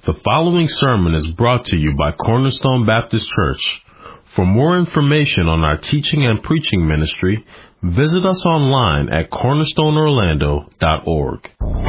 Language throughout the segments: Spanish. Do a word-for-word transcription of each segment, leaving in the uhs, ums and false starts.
The following sermon is brought to you by Cornerstone Baptist Church. For more information on our teaching and preaching ministry, visit us online at cornerstone orlando dot org.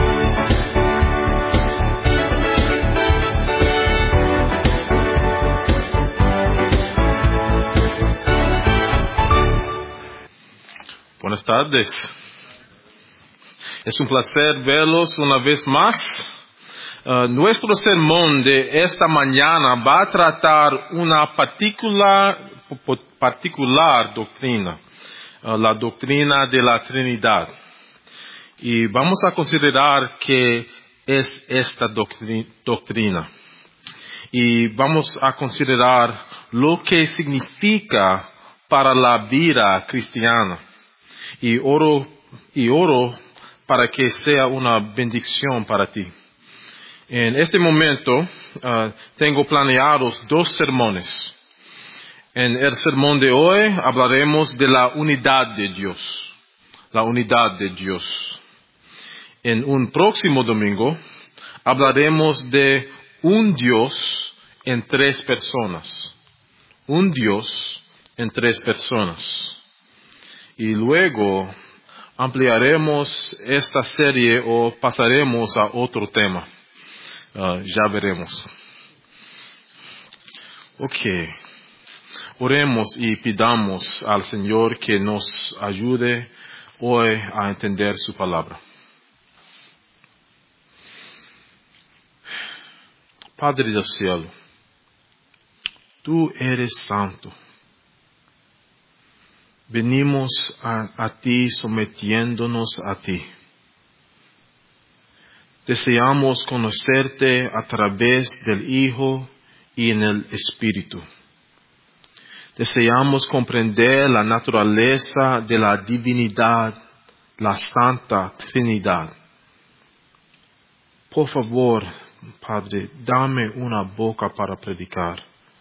Buenas tardes. Es un placer verlos una vez más. Uh, nuestro sermón de esta mañana va a tratar una particular, particular doctrina, uh, la doctrina de la Trinidad. Y vamos a considerar qué es esta doctrina, doctrina. Y vamos a considerar lo que significa para la vida cristiana. Y oro, y oro para que sea una bendición para ti. En este momento uh, tengo planeados dos sermones. En el sermón de hoy hablaremos de la unidad de Dios. La unidad de Dios. En un próximo domingo hablaremos de un Dios en tres personas. Un Dios en tres personas. Y luego ampliaremos esta serie o pasaremos a otro tema. Uh, ya veremos. Ok. Oremos y pidamos al Señor que nos ayude hoy a entender su palabra. Padre del cielo, tú eres santo. Venimos a, a ti sometiéndonos a ti. Deseamos conocerte a través del Hijo y en el Espíritu. Deseamos comprender la naturaleza de la divinidad, la Santa Trinidad. Por favor, Padre, dame una boca para predicar.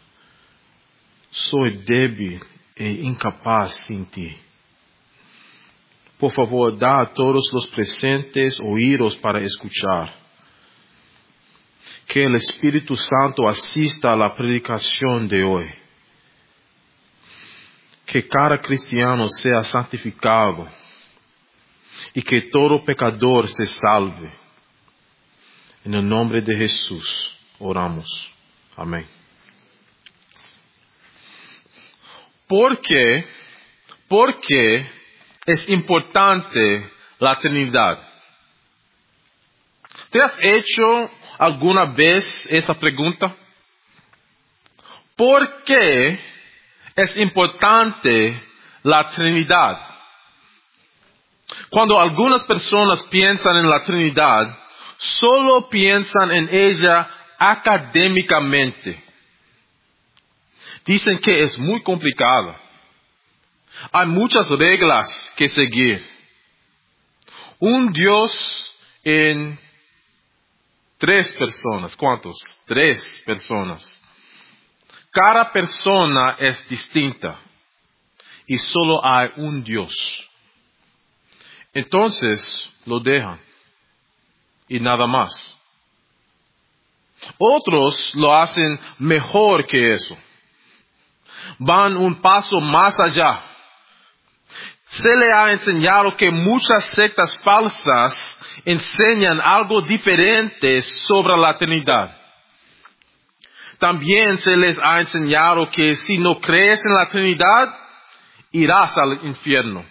Soy débil e incapaz sin ti. Por favor, da a todos los presentes oídos para escuchar. Que el Espíritu Santo asista a la predicación de hoy. Que cada cristiano sea santificado y que todo pecador se salve. En el nombre de Jesús oramos. Amén. ¿Por qué? ¿Por qué es importante la Trinidad? ¿Te has hecho alguna vez esa pregunta? ¿Por qué es importante la Trinidad? Cuando algunas personas piensan en la Trinidad, solo piensan en ella académicamente. Dicen que es muy complicada. Hay muchas reglas que seguir. Un Dios en tres personas. ¿Cuántos? Tres personas. Cada persona es distinta. Y solo hay un Dios. Entonces lo dejan. Y nada más. Otros lo hacen mejor que eso. Van un paso más allá. Se le ha enseñado que muchas sectas falsas enseñan algo diferente sobre la Trinidad. También se les ha enseñado que si no crees en la Trinidad, irás al infierno.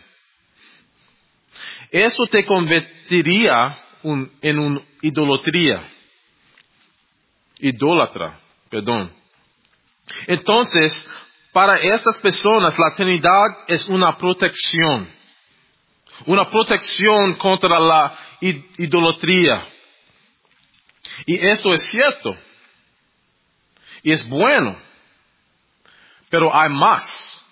Eso te convertiría un, en una idolatría. Idólatra, perdón. Entonces, para estas personas, la Trinidad es una protección. Una protección contra la idolatría. Y esto es cierto. Y es bueno. Pero hay más.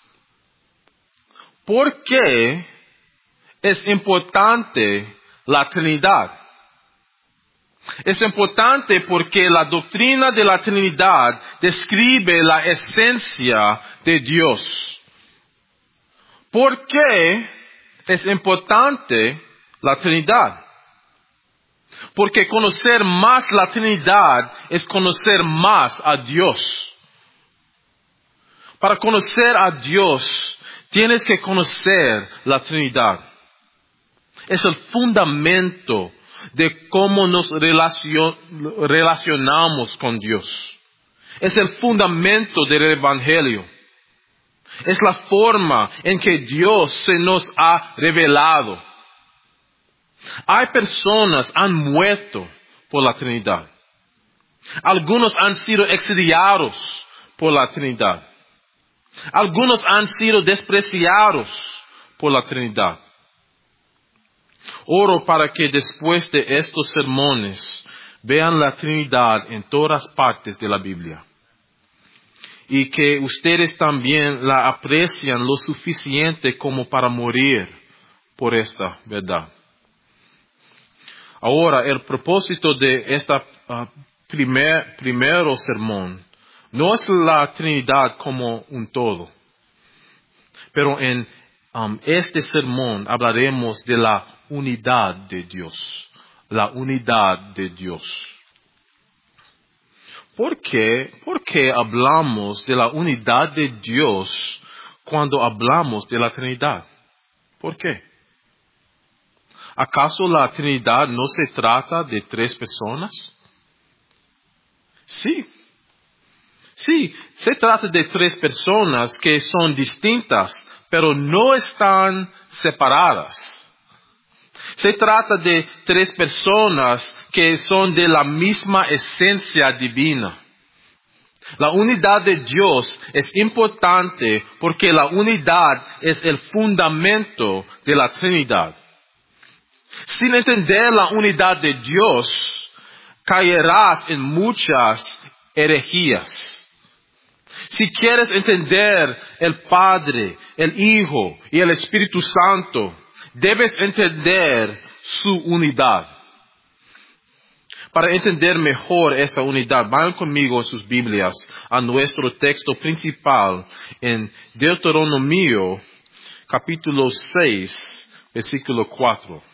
¿Por qué es importante la Trinidad? Es importante porque la doctrina de la Trinidad describe la esencia de Dios. ¿Por qué es importante la Trinidad? Porque conocer más la Trinidad es conocer más a Dios. Para conocer a Dios, tienes que conocer la Trinidad. Es el fundamento de cómo nos relacion- relacionamos con Dios. Es el fundamento del Evangelio. Es la forma en que Dios se nos ha revelado. Hay personas que han muerto por la Trinidad. Algunos han sido exiliados por la Trinidad. Algunos han sido despreciados por la Trinidad. Oro para que después de estos sermones vean la Trinidad en todas partes de la Biblia. Y que ustedes también la aprecian lo suficiente como para morir por esta verdad. Ahora, el propósito de este uh, primer, primero sermón no es la Trinidad como un todo. Pero en um, este sermón hablaremos de la unidad de Dios. La unidad de Dios. ¿Por qué? ¿Por qué hablamos de la unidad de Dios cuando hablamos de la Trinidad? ¿Por qué? ¿Acaso la Trinidad no se trata de tres personas? Sí. Sí, se trata de tres personas que son distintas, pero no están separadas. Se trata de tres personas que son de la misma esencia divina. La unidad de Dios es importante porque la unidad es el fundamento de la Trinidad. Sin entender la unidad de Dios, caerás en muchas herejías. Si quieres entender el Padre, el Hijo y el Espíritu Santo, debes entender su unidad. Para entender mejor esta unidad, vayan conmigo en sus Biblias a nuestro texto principal en Deuteronomio, capítulo seis, versículo cuatro.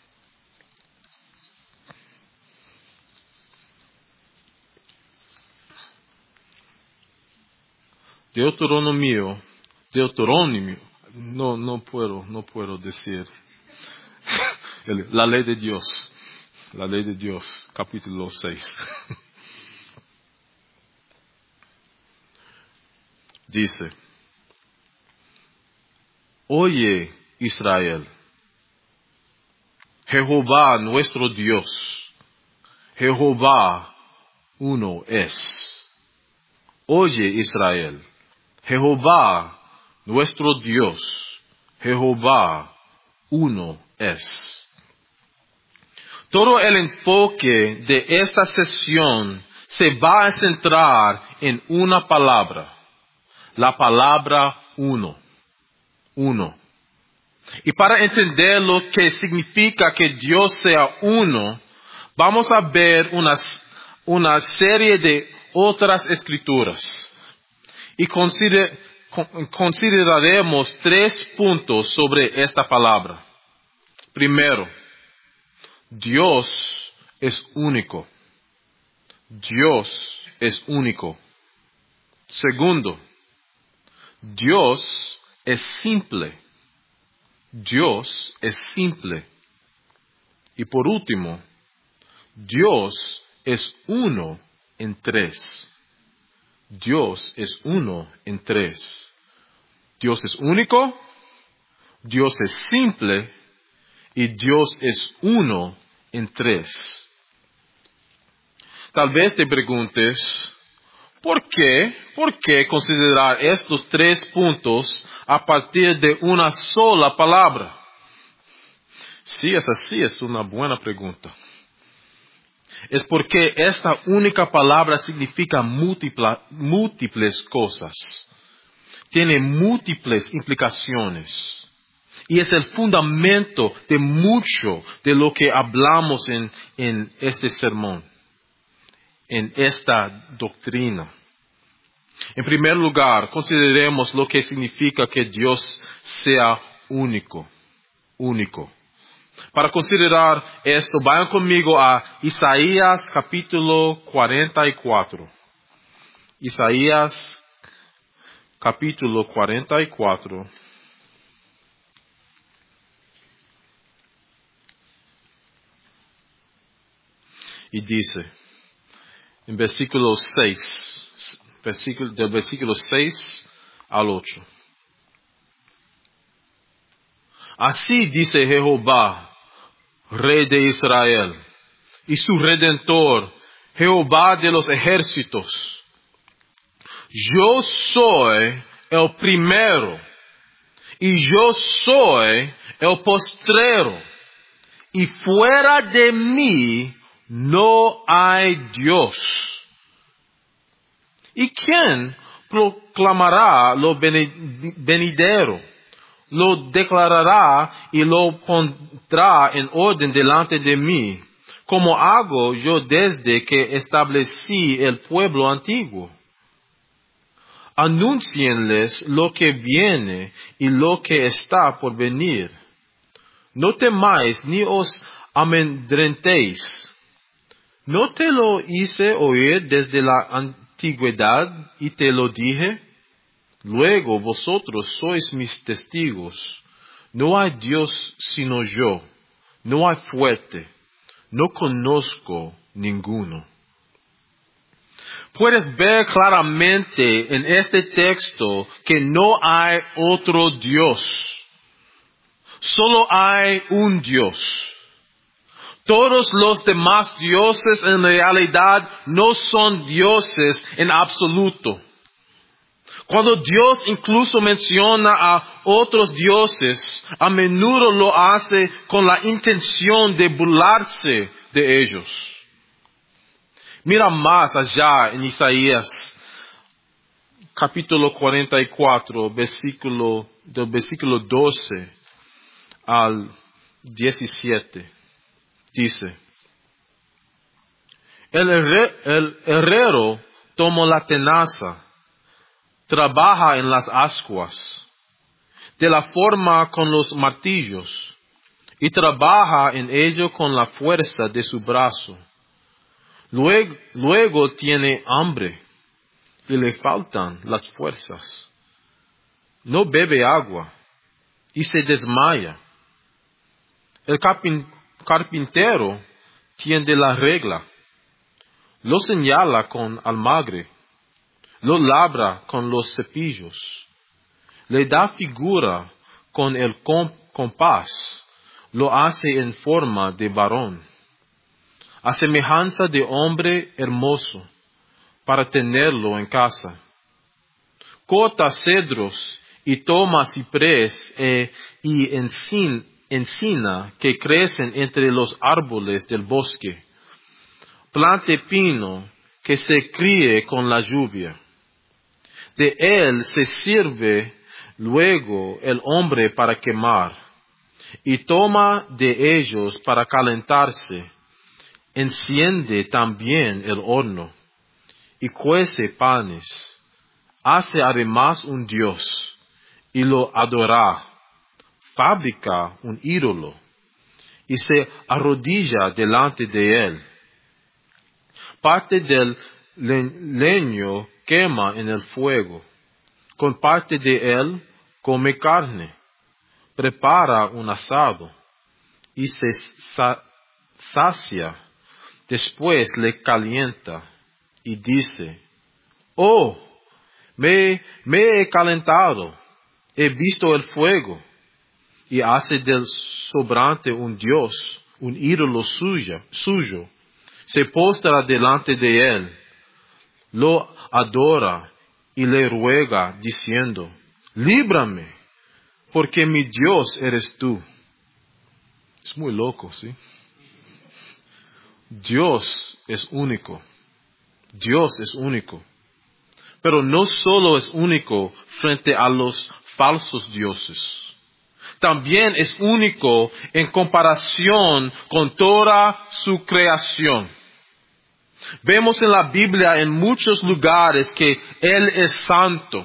Deuteronomio, Deuteronomio, no, no puedo, no puedo decir. La ley de Dios, la ley de Dios, capítulo seis. Dice, oye Israel, Jehová nuestro Dios, Jehová uno es. Oye Israel, Jehová nuestro Dios, Jehová uno es. Todo el enfoque de esta sesión se va a centrar en una palabra, la palabra uno, uno. Y para entender lo que significa que Dios sea uno, vamos a ver una, una serie de otras escrituras. Y consider, consideraremos tres puntos sobre esta palabra. Primero, Dios es único. Dios es único. Segundo, Dios es simple. Dios es simple. Y por último, Dios es uno en tres. Dios es uno en tres. Dios es único, Dios es simple y Dios es uno en tres. Tal vez te preguntes, ¿por qué? ¿Por qué considerar estos tres puntos a partir de una sola palabra? Sí, es así, es una buena pregunta. Es porque esta única palabra significa múltipla, múltiples cosas. Tiene múltiples implicaciones. Y es el fundamento de mucho de lo que hablamos en, en este sermón, en esta doctrina. En primer lugar, consideremos lo que significa que Dios sea único, único. Para considerar esto, vayan conmigo a Isaías capítulo cuarenta y cuatro. Isaías capítulo cuarenta y cuatro. Y dice, en versículo seis, versículo, del versículo seis al ocho. Así dice Jehová, Rey de Israel, y su Redentor, Jehová de los ejércitos. Yo soy el primero, y yo soy el postrero, y fuera de mí no hay Dios. ¿Y quién proclamará lo venidero? Lo declarará y lo pondrá en orden delante de mí, como hago yo desde que establecí el pueblo antiguo. Anúncienles lo que viene y lo que está por venir. No temáis ni os amedrentéis. ¿No te lo hice oír desde la antigüedad y te lo dije? Luego vosotros sois mis testigos. No hay Dios sino yo. No hay fuerte. No conozco ninguno. Puedes ver claramente en este texto que no hay otro Dios. Solo hay un Dios. Todos los demás dioses en realidad no son dioses en absoluto. Cuando Dios incluso menciona a otros dioses, a menudo lo hace con la intención de burlarse de ellos. Mira más allá en Isaías, capítulo cuarenta y cuatro, versículo, del versículo doce al diecisiete. Dice, el, herre, el herrero toma la tenaza, trabaja en las ascuas, de la forma con los martillos, y trabaja en ello con la fuerza de su brazo. Luego, luego tiene hambre, y le faltan las fuerzas. No bebe agua, y se desmaya. El carpintero tiende la regla, lo señala con almagre, lo labra con los cepillos, le da figura con el compás, lo hace en forma de varón, a semejanza de hombre hermoso, para tenerlo en casa. Corta cedros y toma ciprés e, y encin, encina que crecen entre los árboles del bosque. Plante pino que se críe con la lluvia. De él se sirve luego el hombre para quemar, y toma de ellos para calentarse. Enciende también el horno, y cuece panes. Hace además un dios, y lo adora. Fabrica un ídolo, y se arrodilla delante de él. Parte del leño quema en el fuego. Con parte de él come carne. Prepara un asado y se sa- sacia. Después le calienta y dice, oh, me, me he calentado, he visto el fuego. Y hace del sobrante un dios, un ídolo suyo, suyo. Se postra delante de él, lo adora y le ruega diciendo, líbrame, porque mi Dios eres tú. Es muy loco, ¿sí? Dios es único. Dios es único. Pero no solo es único frente a los falsos dioses. También es único en comparación con toda su creación. Vemos en la Biblia en muchos lugares que Él es santo.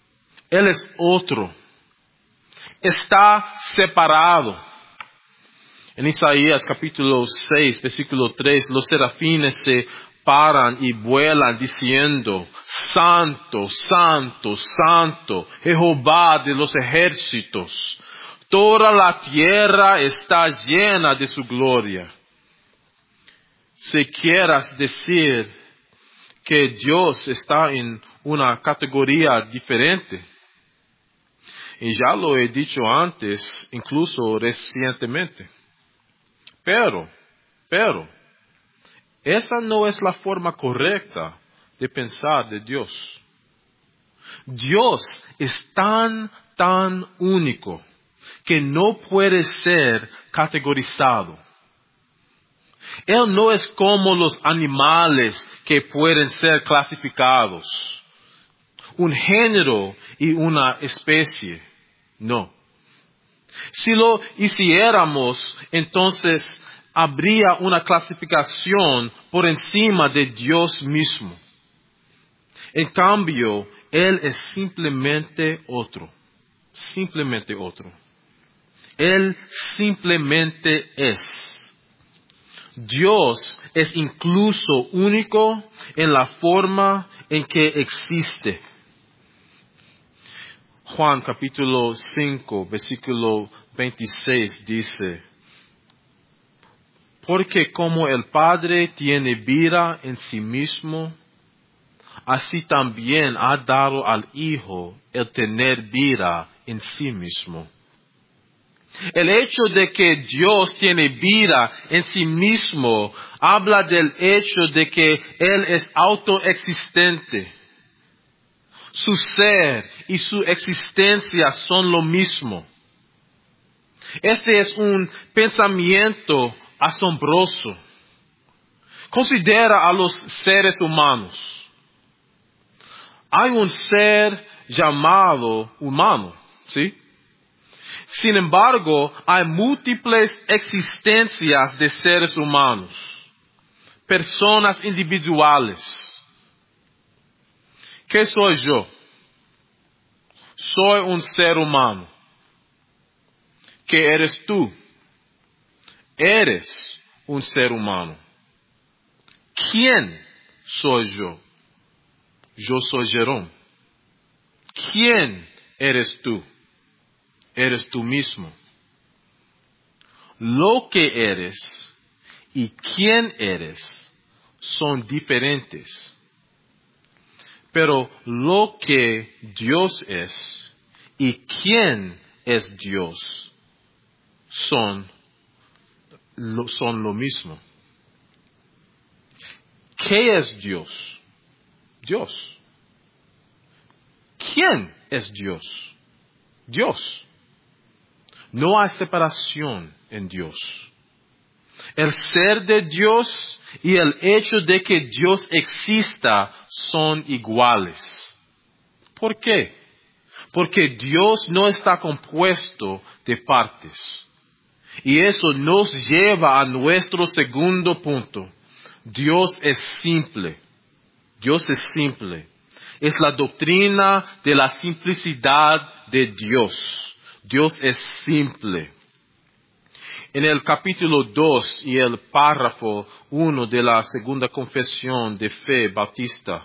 Él es otro. Está separado. En Isaías capítulo seis, versículo tres, los serafines se paran y vuelan diciendo, Santo, Santo, Santo, Jehová de los ejércitos. Toda la tierra está llena de su gloria. Si quieras decir que Dios está en una categoría diferente, y ya lo he dicho antes, incluso recientemente, pero, pero, esa no es la forma correcta de pensar de Dios. Dios es tan, tan único que no puede ser categorizado. Él no es como los animales que pueden ser clasificados. Un género y una especie. No. Si lo hiciéramos, entonces habría una clasificación por encima de Dios mismo. En cambio, Él es simplemente otro. Simplemente otro. Él simplemente es. Dios es incluso único en la forma en que existe. Juan capítulo cinco, versículo veintiséis dice, porque como el Padre tiene vida en sí mismo, así también ha dado al Hijo el tener vida en sí mismo. El hecho de que Dios tiene vida en sí mismo habla del hecho de que Él es autoexistente. Su ser y su existencia son lo mismo. Este es un pensamiento asombroso. Considera a los seres humanos. Hay un ser llamado humano, ¿sí? Sin embargo, hay múltiples existencias de seres humanos, personas individuales. ¿Qué soy yo? Soy un ser humano. ¿Qué eres tú? Eres un ser humano. ¿Quién soy yo? Yo soy Jerome. ¿Quién eres tú? Eres tú mismo. Lo que eres y quién eres son diferentes. Pero lo que Dios es y quién es Dios son lo, son lo mismo. ¿Qué es Dios? Dios. ¿Quién es Dios? Dios. No hay separación en Dios. El ser de Dios y el hecho de que Dios exista son iguales. ¿Por qué? Porque Dios no está compuesto de partes. Y eso nos lleva a nuestro segundo punto. Dios es simple. Dios es simple. Es la doctrina de la simplicidad de Dios. Dios es simple. En el capítulo dos y el párrafo uno de la segunda confesión de fe bautista,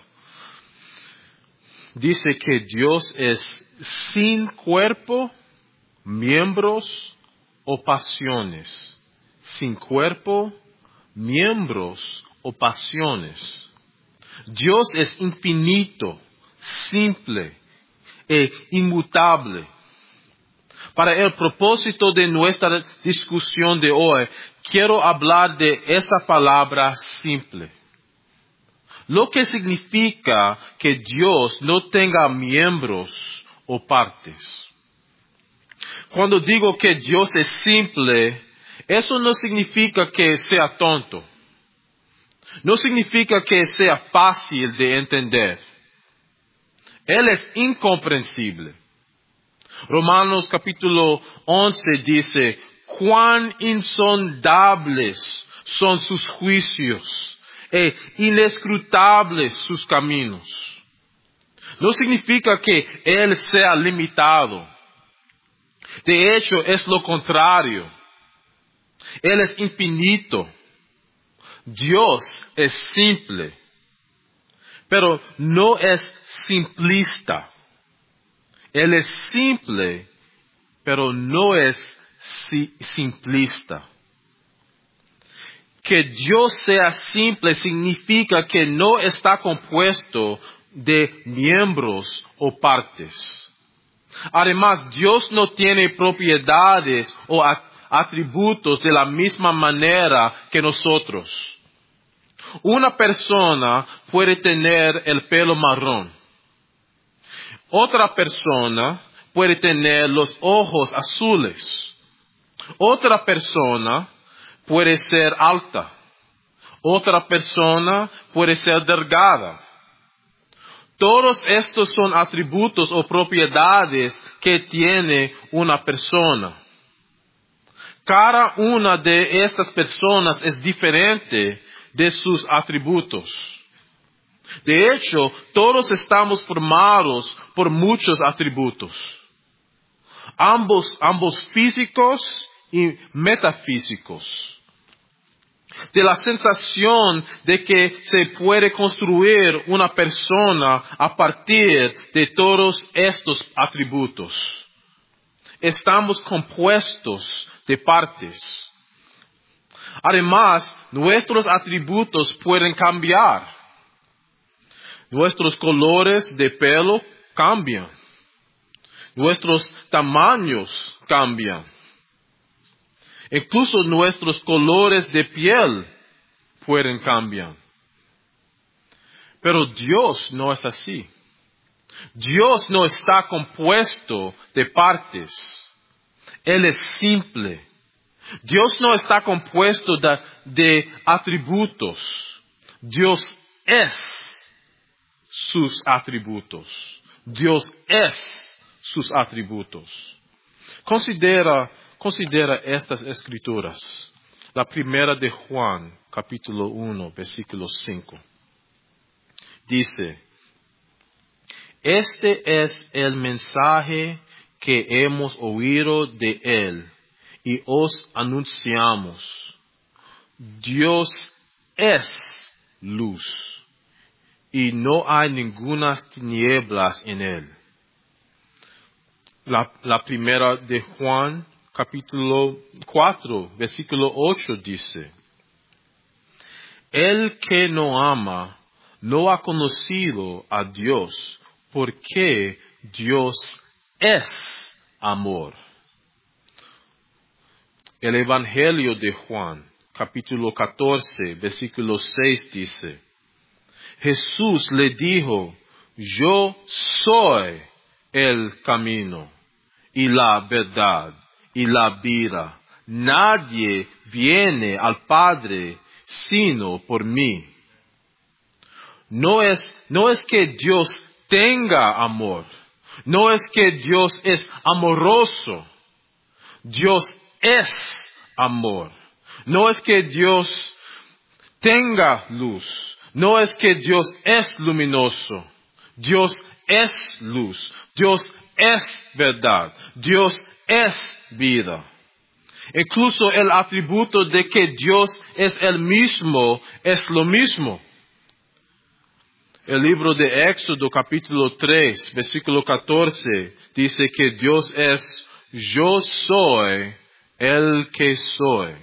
dice que Dios es sin cuerpo, miembros o pasiones. Sin cuerpo, miembros o pasiones. Dios es infinito, simple e inmutable. Para el propósito de nuestra discusión de hoy, quiero hablar de esta palabra simple. Lo que significa que Dios no tenga miembros o partes. Cuando digo que Dios es simple, eso no significa que sea tonto. No significa que sea fácil de entender. Él es incomprensible. Romanos capítulo once dice, cuán insondables son sus juicios e inescrutables sus caminos. No significa que Él sea limitado. De hecho, es lo contrario. Él es infinito. Dios es simple, pero no es simplista. Él es simple, pero no es si- simplista. Que Dios sea simple significa que no está compuesto de miembros o partes. Además, Dios no tiene propiedades o a- atributos de la misma manera que nosotros. Una persona puede tener el pelo marrón. Otra persona puede tener los ojos azules. Otra persona puede ser alta. Otra persona puede ser delgada. Todos estos son atributos o propiedades que tiene una persona. Cada una de estas personas es diferente de sus atributos. De hecho, todos estamos formados por muchos atributos. Ambos, ambos físicos y metafísicos. De la sensación de que se puede construir una persona a partir de todos estos atributos. Estamos compuestos de partes. Además, nuestros atributos pueden cambiar. Nuestros colores de pelo cambian. Nuestros tamaños cambian. Incluso nuestros colores de piel pueden cambiar. Pero Dios no es así. Dios no está compuesto de partes. Él es simple. Dios no está compuesto de, de atributos. Dios es sus atributos. Dios es sus atributos. Considera, considera estas escrituras. La primera de Juan, capítulo uno, versículo cinco. Dice, este es el mensaje que hemos oído de él y os anunciamos. Dios es luz y no hay ningunas tinieblas en él. La, la primera de Juan, capítulo cuatro, versículo ocho dice, el que no ama no ha conocido a Dios, porque Dios es amor. El Evangelio de Juan, capítulo catorce, versículo seis dice, Jesús le dijo, yo soy el camino y la verdad y la vida. Nadie viene al Padre sino por mí. No es, no es que Dios tenga amor. No es que Dios es amoroso. Dios es amor. No es que Dios tenga luz. No es que Dios es luminoso. Dios es luz. Dios es verdad. Dios es vida. Incluso el atributo de que Dios es el mismo es lo mismo. El libro de Éxodo capítulo tres, versículo catorce, dice que Dios es yo soy el que soy.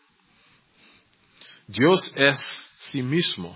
Dios es sí mismo.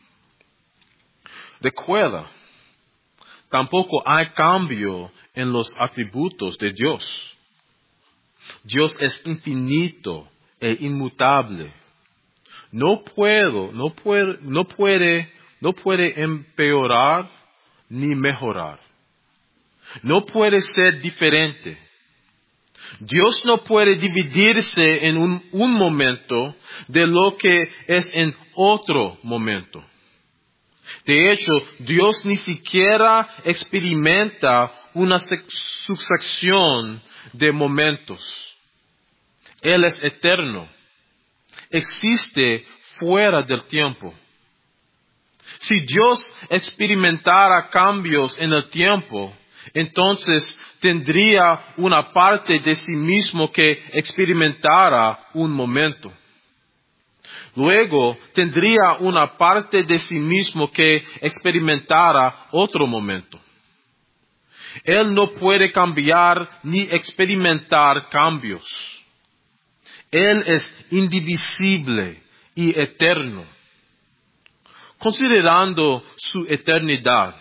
Recuerda, tampoco hay cambio en los atributos de Dios. Dios es infinito e inmutable. No puedo, no puede, no puede, no puede empeorar ni mejorar. No puede ser diferente. Dios no puede dividirse en un, un momento de lo que es en otro momento. De hecho, Dios ni siquiera experimenta una sucesión de momentos. Él es eterno. Existe fuera del tiempo. Si Dios experimentara cambios en el tiempo, entonces tendría una parte de sí mismo que experimentara un momento. Luego tendría una parte de sí mismo que experimentara otro momento. Él no puede cambiar ni experimentar cambios. Él es indivisible y eterno. Considerando su eternidad,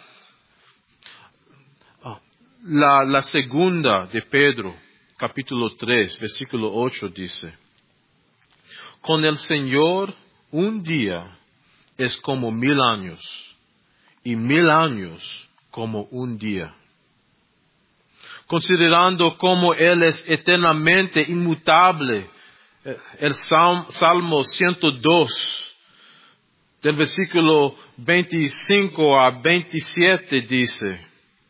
la, la segunda de Pedro, capítulo tres, versículo ocho dice, con el Señor un día es como mil años, y mil años como un día. Considerando cómo Él es eternamente inmutable, el Salmo ciento dos, del versículo veinticinco a veintisiete dice,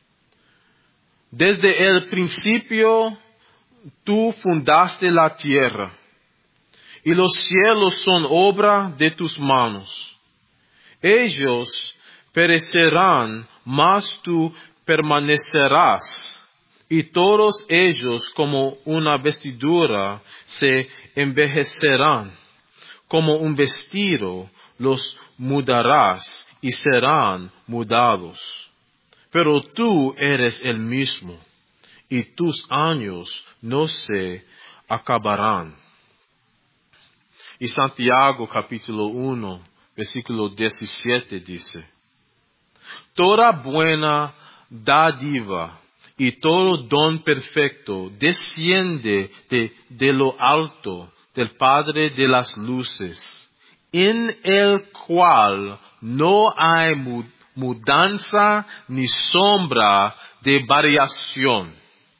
desde el principio tú fundaste la tierra, y los cielos son obra de tus manos. Ellos perecerán, mas tú permanecerás, y todos ellos como una vestidura se envejecerán. Como un vestido los mudarás y serán mudados. Pero tú eres el mismo, y tus años no se acabarán. Y Santiago capítulo uno, versículo diecisiete dice, toda buena dádiva y todo don perfecto desciende de, de lo alto del Padre de las luces, en el cual no hay mudanza ni sombra de variación.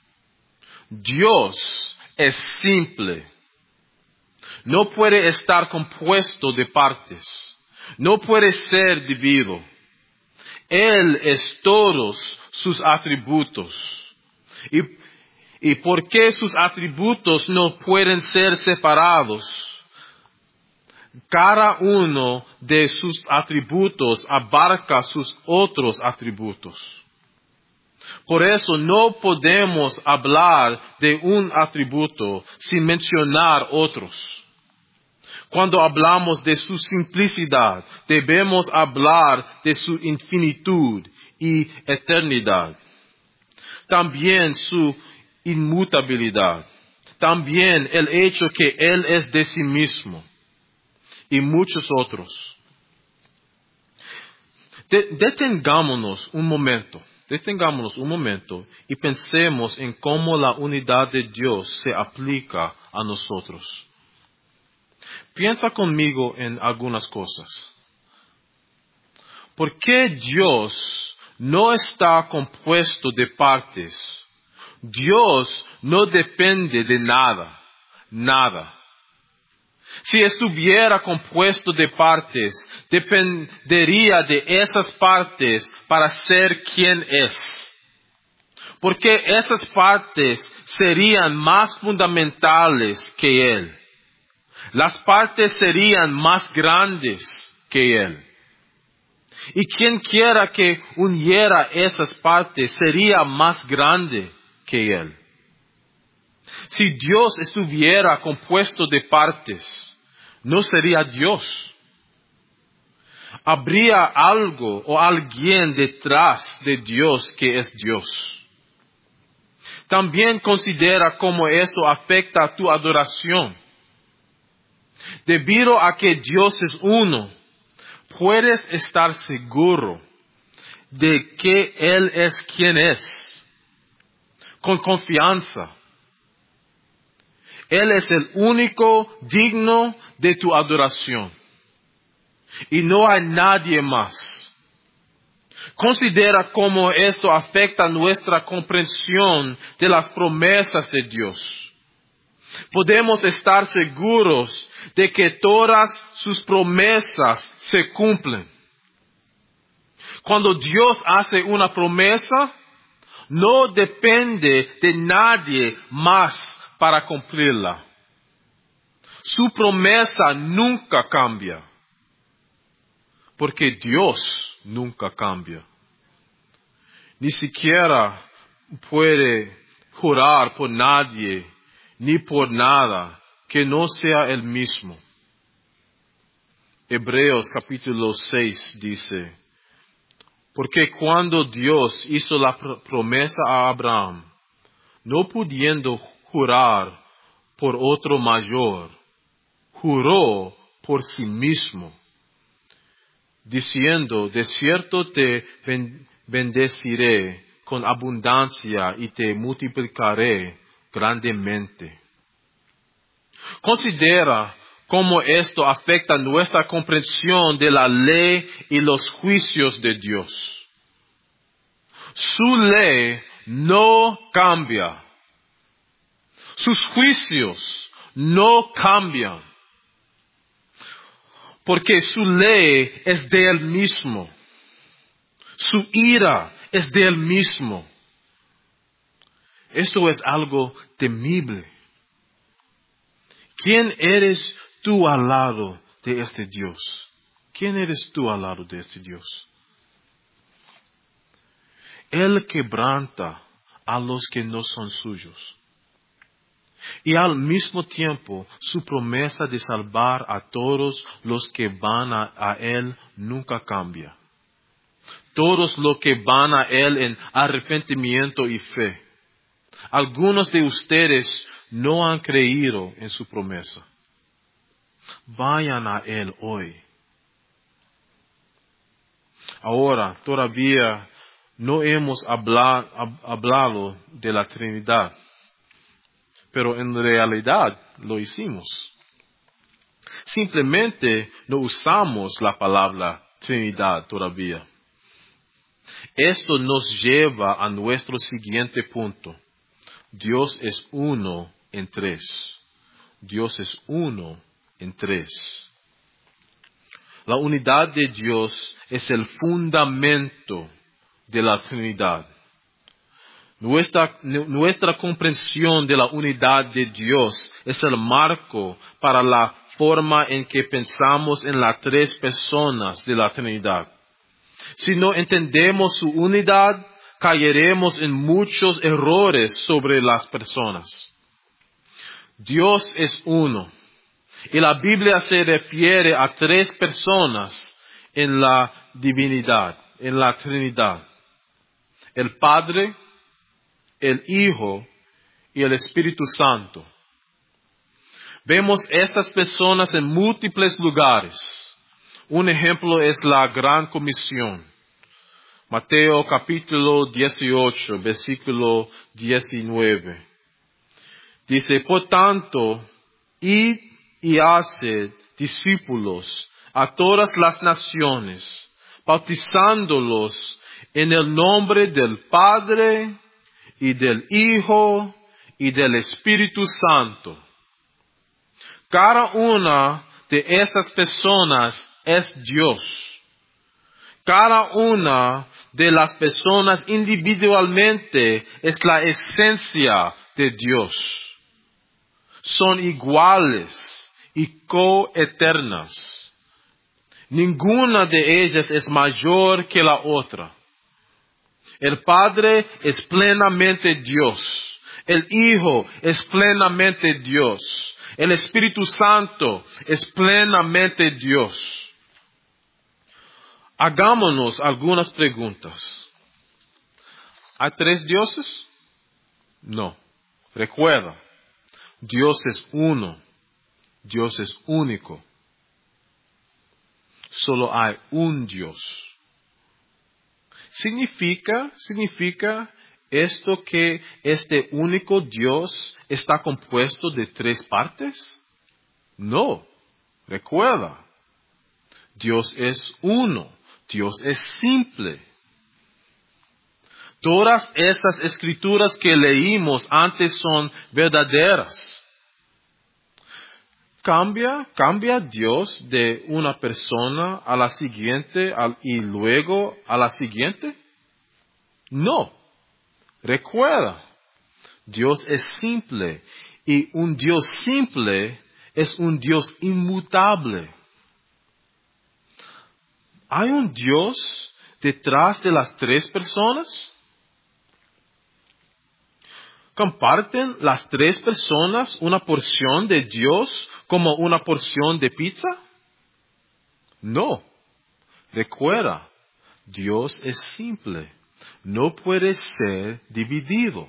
Dios es simple. No puede estar compuesto de partes. No puede ser dividido. Él es todos sus atributos. ¿Y, y por qué sus atributos no pueden ser separados? Cada uno de sus atributos abarca sus otros atributos. Por eso no podemos hablar de un atributo sin mencionar otros. Cuando hablamos de su simplicidad, debemos hablar de su infinitud y eternidad. También su inmutabilidad. También el hecho que Él es de sí mismo. Y muchos otros. De- detengámonos un momento. Detengámonos un momento y pensemos en cómo la unidad de Dios se aplica a nosotros. Piensa conmigo en algunas cosas. ¿Por qué Dios no está compuesto de partes? Dios no depende de nada, nada. Si estuviera compuesto de partes, dependería de esas partes para ser quien es. Porque esas partes serían más fundamentales que Él. Las partes serían más grandes que Él. Y quien quiera que uniera esas partes sería más grande que Él. Si Dios estuviera compuesto de partes, no sería Dios. Habría algo o alguien detrás de Dios que es Dios. También considera cómo esto afecta a tu adoración. Debido a que Dios es uno, puedes estar seguro de que Él es quien es, con confianza. Él es el único digno de tu adoración. Y no hay nadie más. Considera cómo esto afecta nuestra comprensión de las promesas de Dios. Podemos estar seguros de que todas sus promesas se cumplen. Cuando Dios hace una promesa, no depende de nadie más para cumplirla. Su promesa nunca cambia, porque Dios nunca cambia. Ni siquiera puede jurar por nadie ni por nada que no sea Él mismo. Hebreos capítulo seis dice, porque cuando Dios hizo la promesa a Abraham, no pudiendo jurar por otro mayor, juró por sí mismo, diciendo, de cierto te bendeciré con abundancia y te multiplicaré grandemente. Considera cómo esto afecta nuestra comprensión de la ley y los juicios de Dios. Su ley no cambia. Sus juicios no cambian. Porque su ley es de Él mismo. Su ira es de Él mismo. Esto es algo temible. ¿Quién eres tú al lado de este Dios? ¿Quién eres tú al lado de este Dios? Él quebranta a los que no son suyos. Y al mismo tiempo, su promesa de salvar a todos los que van a, a Él nunca cambia. Todos los que van a Él en arrepentimiento y fe. Algunos de ustedes no han creído en su promesa. Vayan a Él hoy. Ahora, todavía no hemos hablado, hablado de la Trinidad, pero en realidad lo hicimos. Simplemente no usamos la palabra Trinidad todavía. Esto nos lleva a nuestro siguiente punto. Dios es uno en tres. Dios es uno en tres. La unidad de Dios es el fundamento de la Trinidad. Nuestra, nuestra comprensión de la unidad de Dios es el marco para la forma en que pensamos en las tres personas de la Trinidad. Si no entendemos su unidad, caeremos en muchos errores sobre las personas. Dios es uno. Y la Biblia se refiere a tres personas en la divinidad, en la Trinidad. El Padre, el Hijo y el Espíritu Santo. Vemos estas personas en múltiples lugares. Un ejemplo es la Gran Comisión. Mateo capítulo dieciocho, versículo diecinueve. Dice, por tanto, id y haced discípulos a todas las naciones, bautizándolos en el nombre del Padre y del Hijo y del Espíritu Santo. Cada una de estas personas es Dios. Cada una de las personas individualmente es la esencia de Dios. Son iguales y coeternas. Ninguna de ellas es mayor que la otra. El Padre es plenamente Dios. El Hijo es plenamente Dios. El Espíritu Santo es plenamente Dios. Hagámonos algunas preguntas. ¿Hay tres dioses? No. Recuerda, Dios es uno. Dios es único. Solo hay un Dios. ¿Significa, significa esto que este único Dios está compuesto de tres partes? No. Recuerda, Dios es uno. Dios es simple. Todas esas escrituras que leímos antes son verdaderas. ¿Cambia, cambia Dios de una persona a la siguiente y luego a la siguiente? No. Recuerda, Dios es simple y un Dios simple es un Dios inmutable. ¿Hay un Dios detrás de las tres personas? ¿Comparten las tres personas una porción de Dios como una porción de pizza? No. Recuerda, Dios es simple. No puede ser dividido.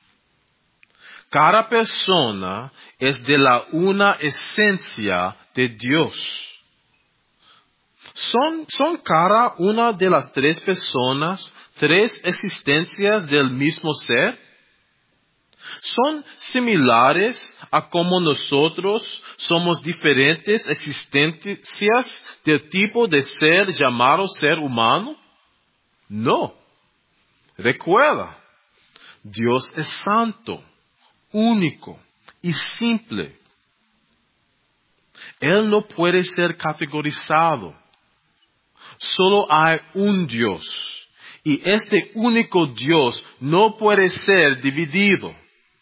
Cada persona es de la una esencia de Dios. ¿Son, son cada una de las tres personas tres existencias del mismo ser? ¿Son similares a como nosotros somos diferentes existencias del tipo de ser llamado ser humano? No. Recuerda, Dios es santo, único y simple. Él no puede ser categorizado. Solo hay un Dios. Y este único Dios no puede ser dividido.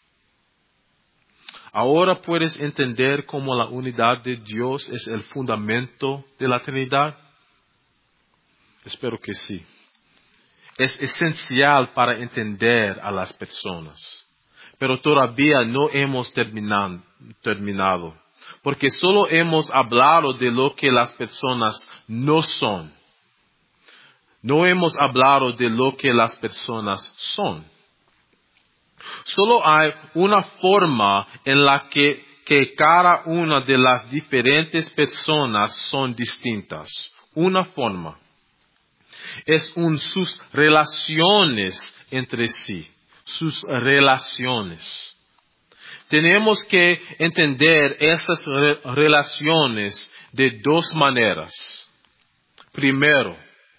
Ahora puedes entender cómo la unidad de Dios es el fundamento de la Trinidad. Espero que sí. Es esencial para entender a las personas. Pero todavía no hemos terminan, terminado. Porque solo hemos hablado de lo que las personas no son. No hemos hablado de lo que las personas son. Solo hay una forma en la que, que cada una de las diferentes personas son distintas. Una forma. Es un, sus relaciones entre sí. Sus relaciones. Tenemos que entender esas re- relaciones de dos maneras. Primero,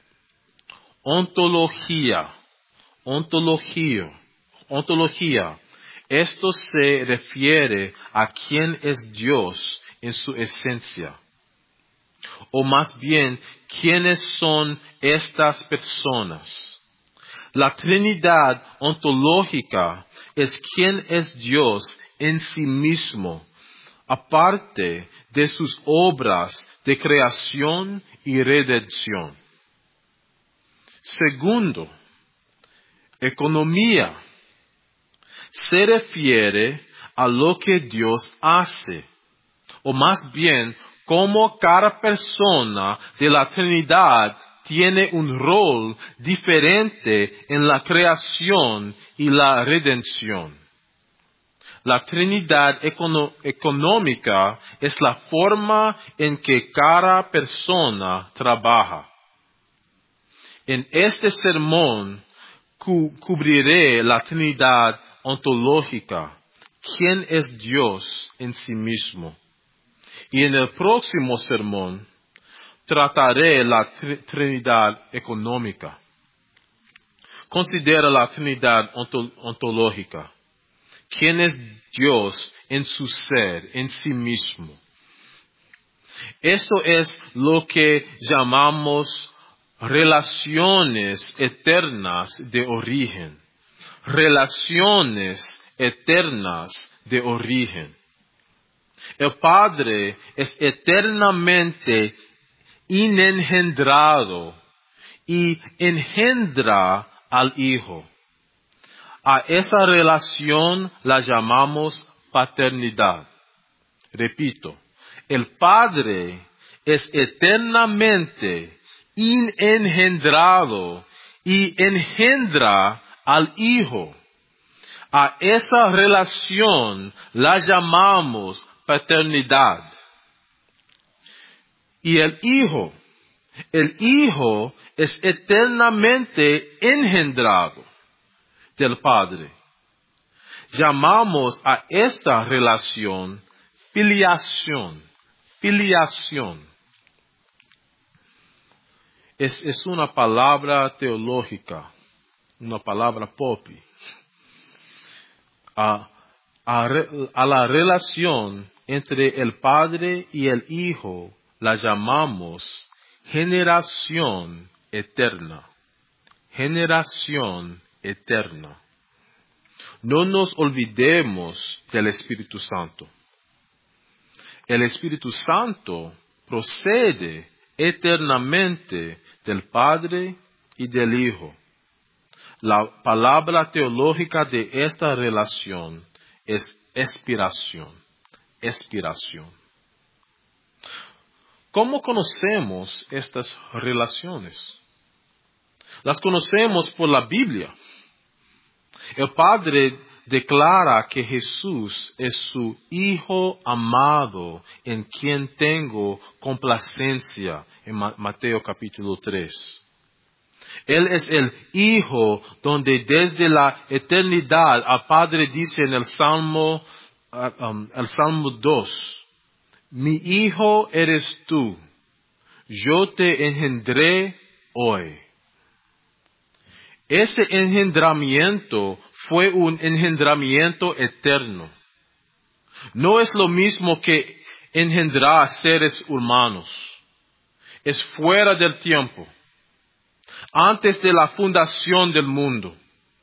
ontología. Ontología. Ontología. Esto se refiere a quién es Dios en su esencia. O más bien, quiénes son estas personas. La Trinidad ontológica es quién es Dios en sí mismo, aparte de sus obras de creación y redención. Segundo, economía. Se refiere a lo que Dios hace, o más bien, cómo cada persona de la Trinidad tiene un rol diferente en la creación y la redención. La Trinidad econo- económica es la forma en que cada persona trabaja. En este sermón cu- cubriré la Trinidad ontológica, quién es Dios en sí mismo. Y en el próximo sermón trataré la tr- Trinidad económica. Considera la Trinidad onto- ontológica. ¿Quién es Dios en su ser, en sí mismo? Esto es lo que llamamos relaciones eternas de origen. Relaciones eternas de origen. El Padre es eternamente inengendrado y engendra al Hijo. A esa relación la llamamos paternidad. Repito, el Padre es eternamente inengendrado y engendra al Hijo. A esa relación la llamamos paternidad. Y el Hijo, el Hijo es eternamente engendrado del Padre. Llamamos a esta relación filiación, filiación. Es, es una palabra teológica, una palabra popi. A, a, a la relación entre el Padre y el Hijo la llamamos generación eterna. Generación eterna. No nos olvidemos del Espíritu Santo. El Espíritu Santo procede eternamente del Padre y del Hijo. La palabra teológica de esta relación es expiración. Expiración. ¿Cómo conocemos estas relaciones? Las conocemos por la Biblia. El Padre declara que Jesús es su Hijo amado, en quien tengo complacencia, en Mateo capítulo tres. Él es el Hijo donde desde la eternidad al Padre dice en el Salmo, um, el Salmo dos, mi Hijo eres tú, yo te engendré hoy. Ese engendramiento fue un engendramiento eterno. No es lo mismo que engendrar seres humanos. Es fuera del tiempo. Antes de la fundación del mundo.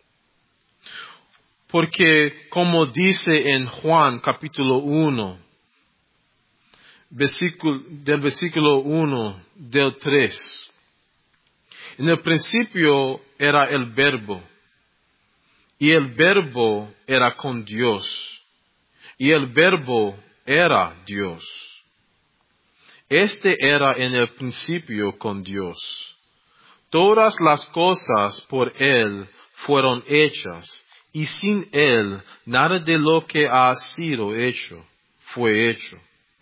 Porque como dice en Juan capítulo uno, versículo, del versículo uno del tres. En el principio era el Verbo, y el Verbo era con Dios, y el Verbo era Dios. Este era en el principio con Dios. Todas las cosas por Él fueron hechas, y sin Él nada de lo que ha sido hecho fue hecho.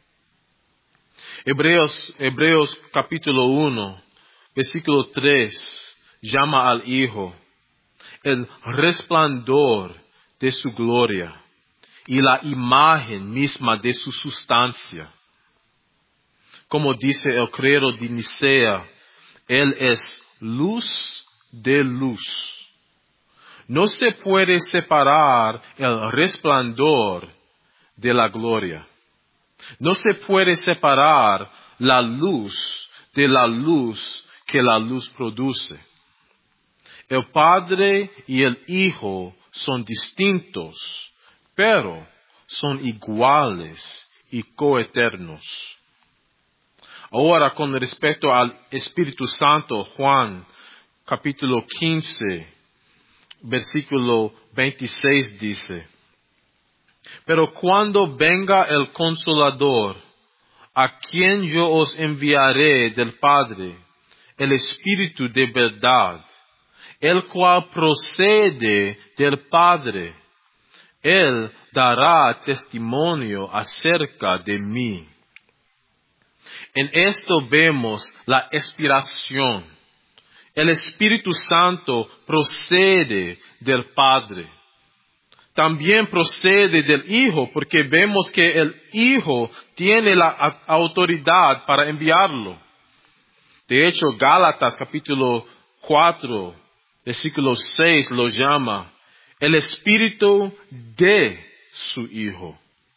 Hebreos, Hebreos capítulo uno, versículo tres, llama al Hijo el resplandor de su gloria y la imagen misma de su sustancia. Como dice el credo de Nicea, Él es luz de luz. No se puede separar el resplandor de la gloria. No se puede separar la luz de la luz que la luz produce. El Padre y el Hijo son distintos, pero son iguales y coeternos. Ahora, con respecto al Espíritu Santo, Juan, capítulo quince, versículo veintiséis dice, pero cuando venga el Consolador, a quien yo os enviaré del Padre, el Espíritu de verdad, el cual procede del Padre, Él dará testimonio acerca de mí. En esto vemos la expiración. El Espíritu Santo procede del Padre. También procede del Hijo, porque vemos que el Hijo tiene la autoridad para enviarlo. De hecho, Gálatas capítulo cuatro, versículo seis lo llama el Espíritu de su Hijo.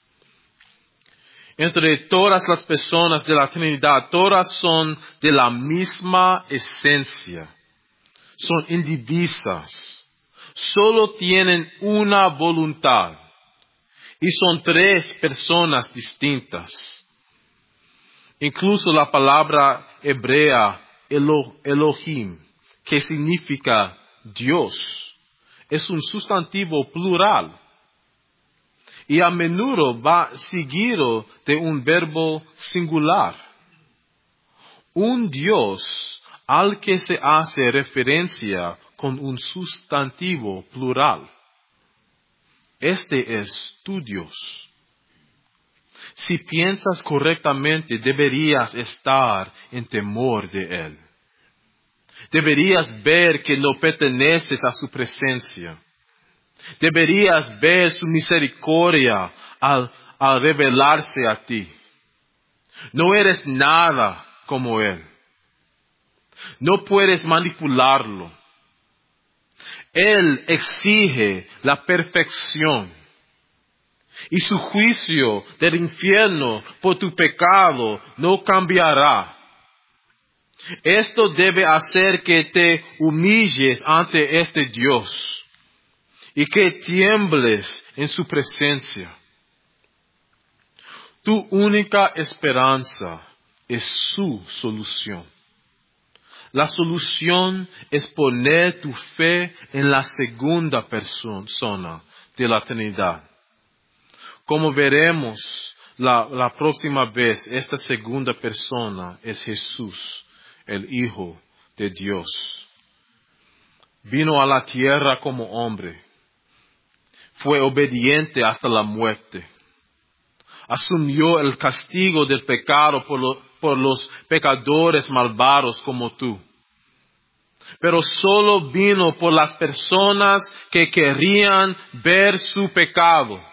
Entre todas las personas de la Trinidad, todas son de la misma esencia. Son indivisas. Solo tienen una voluntad. Y son tres personas distintas. Incluso la palabra hebrea Elo, Elohim, que significa Dios, es un sustantivo plural. Y a menudo va seguido de un verbo singular. Un Dios al que se hace referencia con un sustantivo plural. Este es tu Dios. Si piensas correctamente, deberías estar en temor de Él. Deberías ver que no perteneces a su presencia. Deberías ver su misericordia al, al revelarse a ti. No eres nada como Él. No puedes manipularlo. Él exige la perfección. Y su juicio del infierno por tu pecado no cambiará. Esto debe hacer que te humilles ante este Dios y que tiembles en su presencia. Tu única esperanza es su solución. La solución es poner tu fe en la segunda persona de la Trinidad. Como veremos la, la próxima vez, esta segunda persona es Jesús, el Hijo de Dios. Vino a la tierra como hombre. Fue obediente hasta la muerte. Asumió el castigo del pecado por, lo, por los pecadores malvados como tú. Pero solo vino por las personas que querían ver su pecado.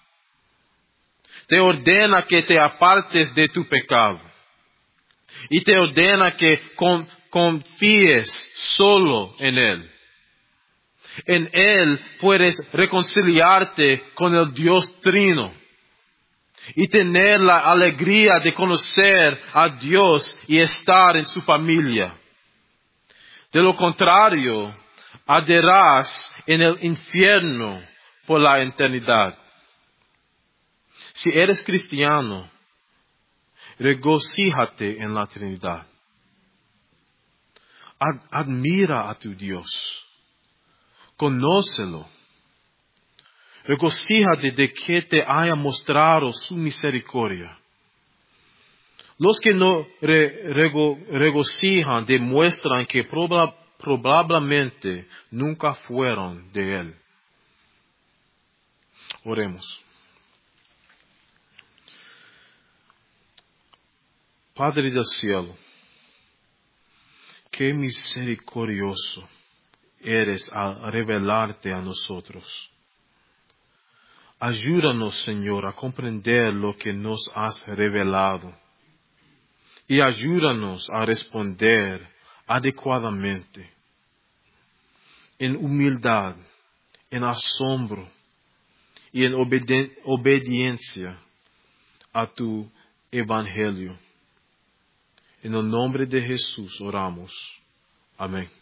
Te ordena que te apartes de tu pecado. Y te ordena que con, confíes solo en Él. En Él puedes reconciliarte con el Dios Trino. Y tener la alegría de conocer a Dios y estar en su familia. De lo contrario, arderás en el infierno por la eternidad. Si eres cristiano, regocíjate en la Trinidad. Ad- admira a tu Dios. Conócelo. Regocíjate de que te haya mostrado su misericordia. Los que no re, rego, regocijan demuestran que proba, probablemente nunca fueron de Él. Oremos. Padre del cielo, qué misericordioso eres al revelarte a nosotros. Ayúdanos, Señor, a comprender lo que nos has revelado. Y ayúdanos a responder adecuadamente, en humildad, en asombro y en obedi- obediencia a tu evangelio. En el nombre de Jesús oramos. Amén.